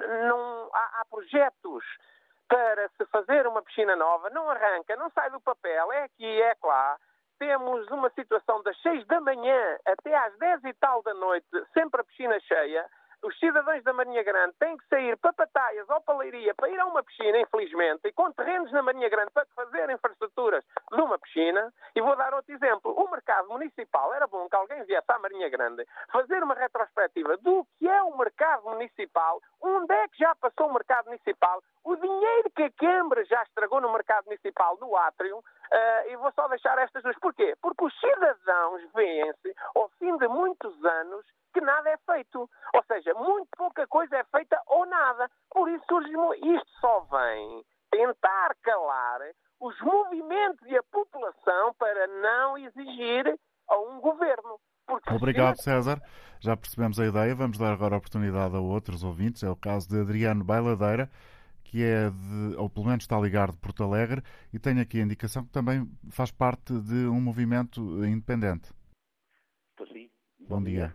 Há projetos para se fazer uma piscina nova, não arranca, não sai do papel, é aqui, é lá. Temos uma situação das 6 da manhã até às 10 e tal da noite, sempre a piscina cheia. Os cidadãos da Marinha Grande têm que sair para Pataias ou para Leiria para ir a uma piscina, infelizmente, e com terrenos na Marinha Grande para fazer infraestruturas de uma piscina. E vou dar outro exemplo. O mercado municipal, era bom que alguém viesse à Marinha Grande fazer uma retrospectiva do que é o mercado municipal, onde é que já passou o mercado municipal, o dinheiro que a Câmara já estragou no mercado municipal, no átrio. E vou só deixar estas duas. Porquê? Porque os cidadãos veem-se, ao fim de muitos anos, que nada é feito. Ou seja, muito pouca coisa é feita ou nada. Por isso isto só vem tentar calar os movimentos e a população para não exigir a um governo. Obrigado, César. Já percebemos a ideia. Vamos dar agora a oportunidade a outros ouvintes. É o caso de Adriano Bailadeira, que é ou pelo menos está ligado de Porto Alegre, e tem aqui a indicação que também faz parte de um movimento independente. Estou sim. Bom dia.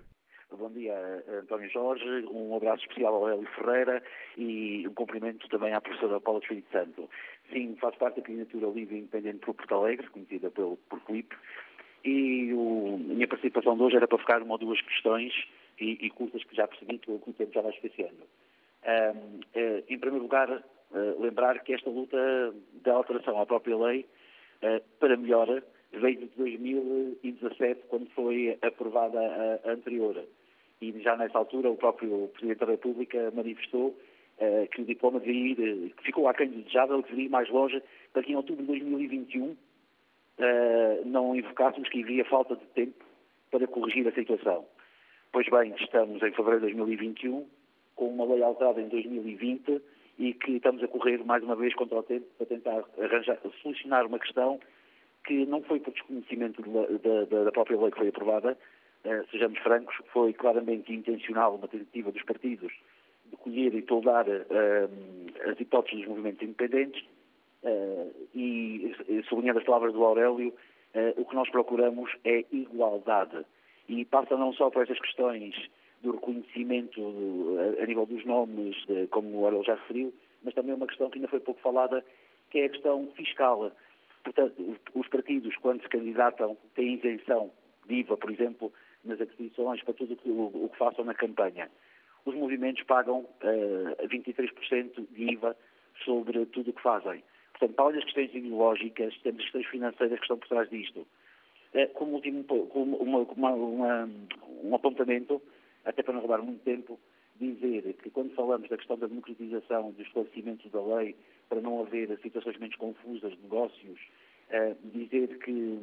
Bom dia, António Jorge. Um abraço especial ao Hélio Ferreira e um cumprimento também à professora Paula Espírito Santo. Sim, faço parte da candidatura livre e independente por Porto Alegre, conhecida por Filipe, e a minha participação de hoje era para focar uma ou duas questões e curtas que já percebi que o tempo já vai esquecendo. Em primeiro lugar, lembrar que esta luta da alteração à própria lei para melhora veio de 2017, quando foi aprovada a anterior. E já nessa altura o próprio Presidente da República manifestou que o diploma devia ir, que ficou aquém desejável, que devia ir mais longe, para que em outubro de 2021 não invocássemos que havia falta de tempo para corrigir a situação. Pois bem, estamos em fevereiro de 2021, com uma lei alterada em 2020 e que estamos a correr mais uma vez contra o tempo para tentar solucionar uma questão que não foi por desconhecimento da própria lei que foi aprovada. Sejamos francos, foi claramente intencional uma tentativa dos partidos de colher e toldar as hipóteses dos movimentos independentes e, sublinhando as palavras do Aurélio, o que nós procuramos é igualdade. E passa não só por estas questões do reconhecimento a nível dos nomes, como o Aurélio já referiu, mas também uma questão que ainda foi pouco falada, que é a questão fiscal. Portanto, os partidos, quando se candidatam, têm isenção de IVA, por exemplo, nas aquisições, para tudo o que façam na campanha. Os movimentos pagam 23% de IVA sobre tudo o que fazem. Portanto, para além das questões ideológicas, temos as questões financeiras que estão por trás disto. Como último, um apontamento, até para não roubar muito tempo, dizer que quando falamos da questão da democratização, do esclarecimento da lei, para não haver situações menos confusas de negócios, dizer que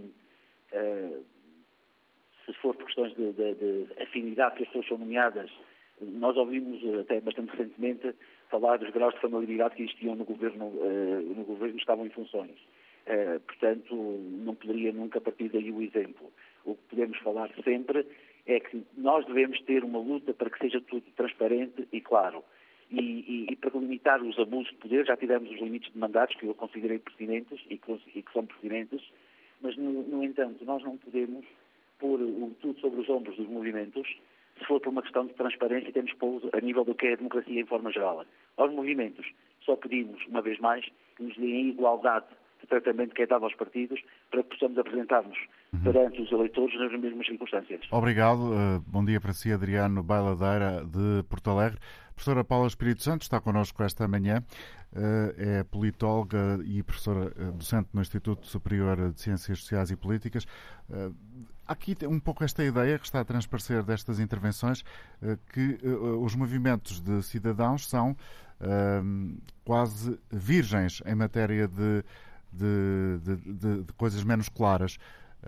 se for por questões de afinidade que as pessoas são nomeadas, nós ouvimos até bastante recentemente falar dos graus de familiaridade que existiam no governo que estavam em funções. Portanto, não poderia nunca partir daí o exemplo. O que podemos falar sempre é que nós devemos ter uma luta para que seja tudo transparente e claro. E para limitar os abusos de poder, já tivemos os limites de mandatos que eu considerei pertinentes e que são pertinentes, mas, no entanto, nós não podemos pôr tudo sobre os ombros dos movimentos. Se for por uma questão de transparência, temos que pô-los a nível do que é a democracia em forma geral. Aos movimentos, só pedimos, uma vez mais, que nos deem igualdade de tratamento que é dado aos partidos para que possamos apresentar-nos perante os eleitores nas mesmas circunstâncias. Obrigado. Bom dia para si, Adriano Bailadeira, de Porto Alegre. Professora Paula Espírito Santo está connosco esta manhã. É politóloga e professora docente no Instituto Superior de Ciências Sociais e Políticas. Aqui tem um pouco esta ideia que está a transparecer destas intervenções, que os movimentos de cidadãos são quase virgens em matéria de coisas menos claras.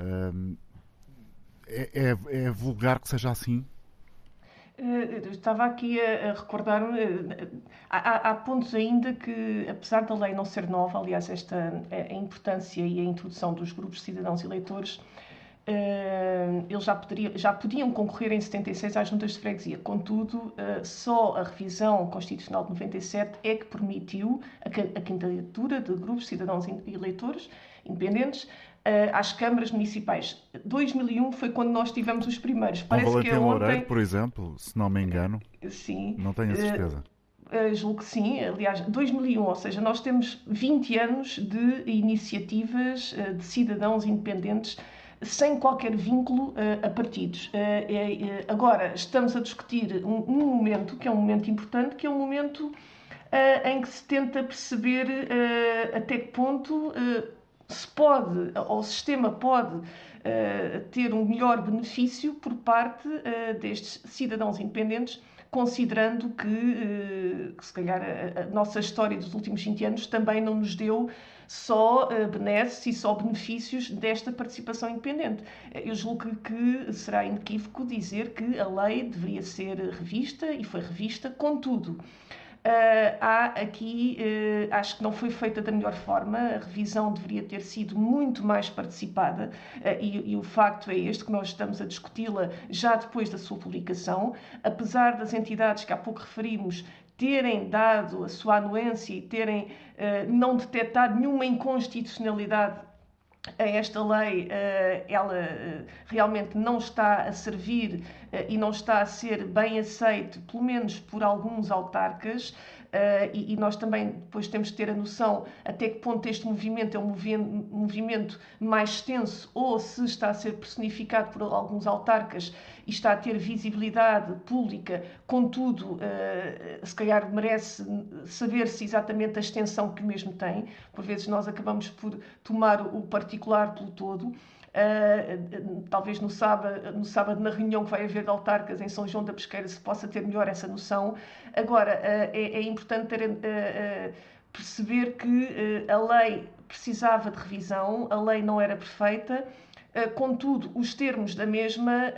É vulgar que seja assim? Estava aqui a recordar, há pontos ainda que, apesar da lei não ser nova, aliás, a importância e a introdução dos grupos de cidadãos eleitores, eles já podiam concorrer em 76 às juntas de freguesia. Contudo, só a revisão constitucional de 97 é que permitiu a candidatura de grupos de cidadãos eleitores independentes às câmaras municipais. 2001 foi quando nós tivemos os primeiros. Parece Valentim Loureiro, por exemplo, se não me engano. Sim. Não tenho a certeza. Julgo que sim. Aliás, 2001, ou seja, nós temos 20 anos de iniciativas de cidadãos independentes sem qualquer vínculo a partidos. Agora, estamos a discutir um momento, que é um momento importante, que é um momento em que se tenta perceber até que ponto se pode, ou o sistema pode ter um melhor benefício por parte destes cidadãos independentes, considerando que se calhar a nossa história dos últimos 20 anos também não nos deu só benesses e só benefícios desta participação independente. Eu julgo que será inequívoco dizer que a lei deveria ser revista e foi revista, contudo, há aqui, acho que não foi feita da melhor forma, a revisão deveria ter sido muito mais participada e o facto é este, que nós estamos a discuti-la já depois da sua publicação, apesar das entidades que há pouco referimos terem dado a sua anuência e terem não detectado nenhuma inconstitucionalidade esta lei, ela realmente não está a servir e não está a ser bem aceite, pelo menos por alguns autarcas, e nós também depois temos de ter a noção até que ponto este movimento é um movimento mais extenso ou se está a ser personificado por alguns autarcas e está a ter visibilidade pública, contudo, se calhar merece saber-se exatamente a extensão que o mesmo tem. Por vezes nós acabamos por tomar o particular pelo todo. Talvez no sábado, na reunião que vai haver de autarcas em São João da Pesqueira, se possa ter melhor essa noção. Agora, é importante perceber que a lei precisava de revisão, a lei não era perfeita, contudo, os termos da mesma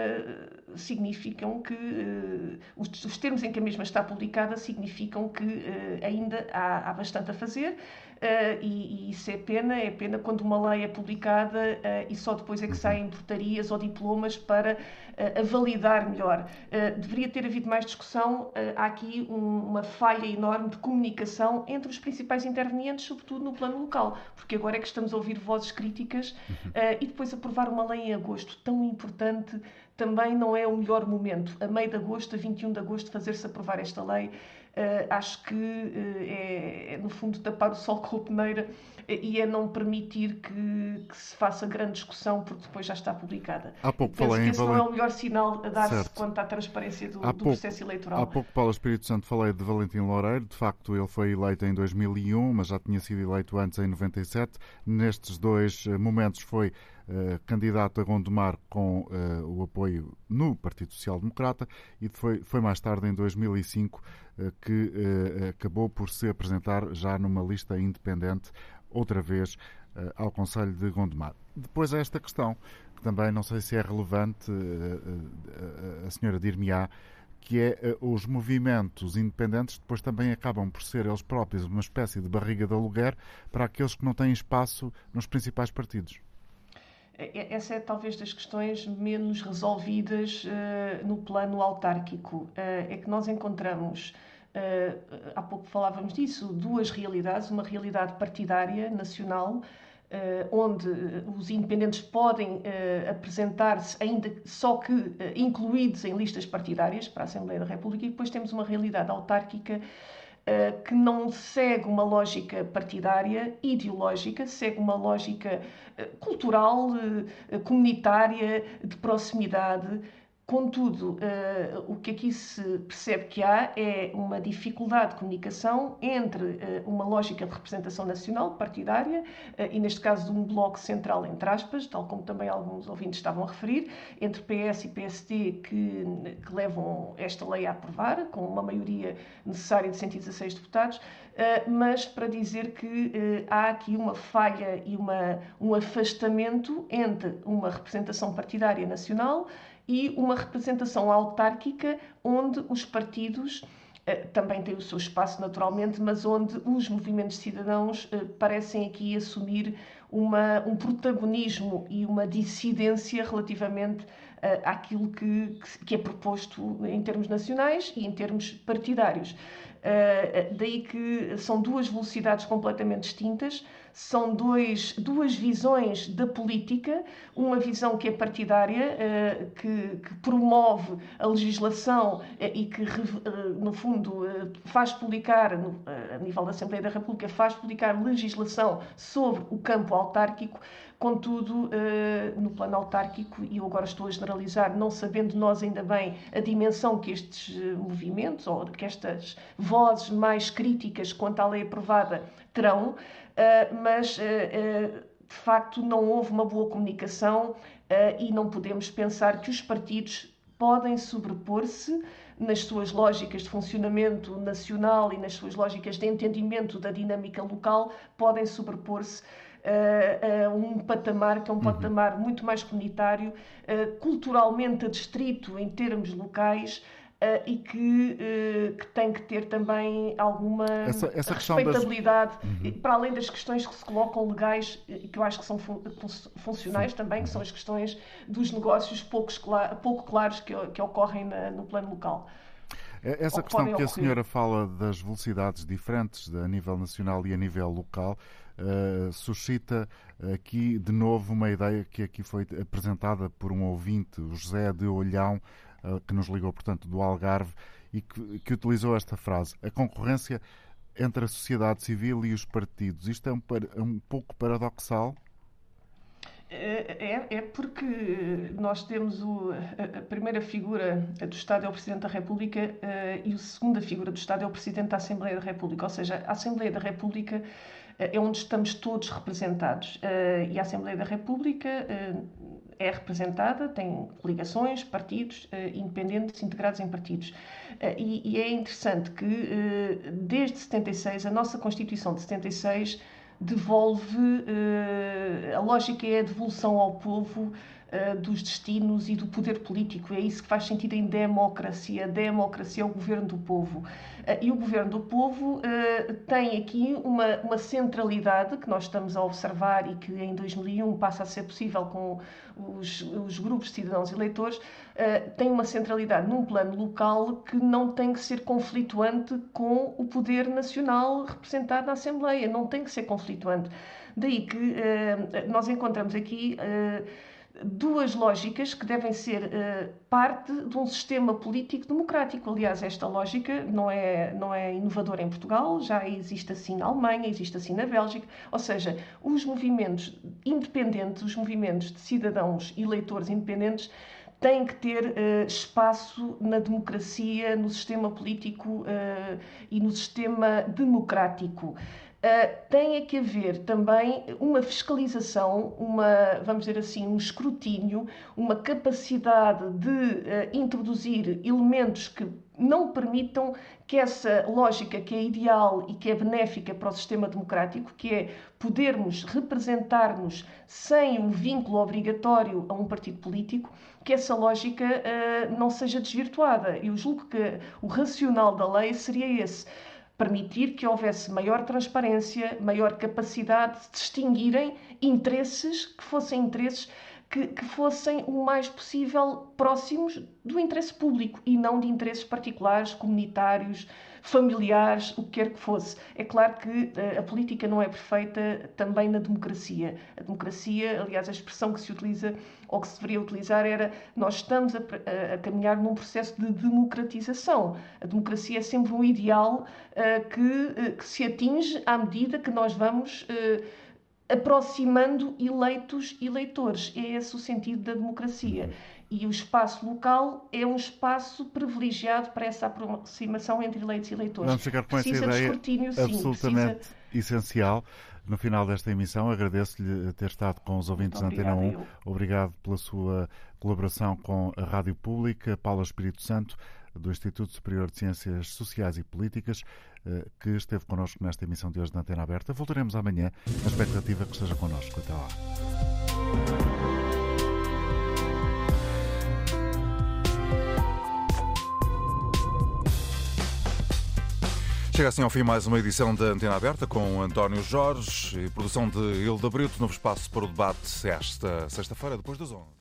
significam que os termos em que a mesma está publicada significam que ainda há bastante a fazer. E isso é pena quando uma lei é publicada e só depois é que saem portarias ou diplomas para a validar melhor. Deveria ter havido mais discussão. Há aqui uma falha enorme de comunicação entre os principais intervenientes, sobretudo no plano local, porque agora é que estamos a ouvir vozes críticas e depois aprovar uma lei em agosto, tão importante, também não é o melhor momento. A meio de agosto, a 21 de agosto, fazer-se aprovar esta lei, acho que é, no fundo, tapar o sol com a peneira e é não permitir que se faça grande discussão, porque depois já está publicada. Há pouco Penso falei que em esse não é o melhor sinal a dar-se quanto à transparência do processo eleitoral. Há pouco, Paulo Espírito Santo, falei de Valentim Loureiro. De facto, ele foi eleito em 2001, mas já tinha sido eleito antes, em 97. Nestes dois momentos foi candidato a Gondomar com o apoio no Partido Social Democrata e foi mais tarde, em 2005, que acabou por se apresentar já numa lista independente, outra vez ao Conselho de Gondomar. Depois há esta questão, que também não sei se é relevante, a senhora dir-me-á, que é os movimentos independentes depois também acabam por ser eles próprios uma espécie de barriga de aluguer para aqueles que não têm espaço nos principais partidos. Essa é talvez das questões menos resolvidas no plano autárquico. É que nós encontramos, há pouco falávamos disso, duas realidades. Uma realidade partidária, nacional, onde os independentes podem apresentar-se, ainda só que incluídos em listas partidárias para a Assembleia da República, e depois temos uma realidade autárquica que não segue uma lógica partidária, ideológica, segue uma lógica cultural, comunitária, de proximidade. Contudo, o que aqui se percebe que há é uma dificuldade de comunicação entre uma lógica de representação nacional, partidária, e neste caso de um bloco central, entre aspas, tal como também alguns ouvintes estavam a referir, entre PS e PSD que levam esta lei a aprovar, com uma maioria necessária de 116 deputados, mas para dizer que há aqui uma falha e um afastamento entre uma representação partidária nacional e uma representação autárquica onde os partidos também têm o seu espaço naturalmente, mas onde os movimentos cidadãos parecem aqui assumir um protagonismo e uma dissidência relativamente àquilo que é proposto em termos nacionais e em termos partidários. Daí que são duas velocidades completamente distintas, são duas visões da política, uma visão que é partidária, que promove a legislação e que, no fundo, faz publicar, a nível da Assembleia da República, faz publicar legislação sobre o campo autárquico. Contudo, no plano autárquico, e eu agora estou a generalizar, não sabendo nós ainda bem a dimensão que estes movimentos, ou que estas vozes mais críticas quanto à lei aprovada terão, mas de facto não houve uma boa comunicação e não podemos pensar que os partidos podem sobrepor-se nas suas lógicas de funcionamento nacional e nas suas lógicas de entendimento da dinâmica local, podem sobrepor-se a um patamar que é um patamar muito mais comunitário, culturalmente adstrito em termos locais, e que tem que ter também alguma essa respeitabilidade, para além das questões que se colocam legais, que eu acho que são funcionais também, que são as questões dos negócios pouco claros que ocorrem no plano local. Essa questão que a senhora fala das velocidades diferentes a nível nacional e a nível local suscita aqui de novo uma ideia que aqui foi apresentada por um ouvinte, o José de Olhão, que nos ligou, portanto, do Algarve, e que utilizou esta frase: a concorrência entre a sociedade civil e os partidos. Isto é um pouco paradoxal? É porque nós temos a primeira figura do Estado é o Presidente da República e a segunda figura do Estado é o Presidente da Assembleia da República. Ou seja, a Assembleia da República é onde estamos todos representados. E a Assembleia da República é representada, tem coligações, partidos independentes integrados em partidos. E é interessante que, desde 76, a nossa Constituição de 76 devolve, a lógica é a devolução ao povo dos destinos e do poder político. É isso que faz sentido em democracia. A democracia é o governo do povo. E o governo do povo tem aqui uma centralidade que nós estamos a observar e que em 2001 passa a ser possível com os grupos de cidadãos eleitores, tem uma centralidade num plano local que não tem que ser conflituante com o poder nacional representado na Assembleia. Não tem que ser conflituante. Daí que nós encontramos aqui duas lógicas que devem ser parte de um sistema político democrático. Aliás, esta lógica não é inovadora em Portugal, já existe assim na Alemanha, existe assim na Bélgica. Ou seja, os movimentos independentes, os movimentos de cidadãos e eleitores independentes têm que ter espaço na democracia, no sistema político e no sistema democrático. Tem que haver também uma fiscalização, vamos dizer assim, um escrutínio, uma capacidade de introduzir elementos que não permitam que essa lógica que é ideal e que é benéfica para o sistema democrático, que é podermos representar-nos sem um vínculo obrigatório a um partido político, que essa lógica não seja desvirtuada. Eu julgo que o racional da lei seria esse: permitir que houvesse maior transparência, maior capacidade de distinguirem interesses que fossem interesses que fossem o mais possível próximos do interesse público e não de interesses particulares, comunitários, familiares, o que quer que fosse. É claro que a política não é perfeita também na democracia. A democracia, aliás, a expressão que se utiliza ou que se deveria utilizar era: nós estamos a caminhar num processo de democratização. A democracia é sempre um ideal que se atinge à medida que nós vamos aproximando eleitos e eleitores. É esse o sentido da democracia. E o espaço local é um espaço privilegiado para essa aproximação entre eleitos e eleitores. Vamos ficar com essa ideia absolutamente essencial. No final desta emissão, agradeço-lhe ter estado com os ouvintes da Antena 1. Obrigado pela sua colaboração com a Rádio Pública. Paula Espírito Santo, do Instituto Superior de Ciências Sociais e Políticas, que esteve connosco nesta emissão de hoje da Antena Aberta. Voltaremos amanhã, na expectativa que esteja connosco. Até lá. Chega assim ao fim mais uma edição da Antena Aberta com António Jorge e produção de Hilda Brito. Novo espaço para o debate esta sexta-feira, depois das 11.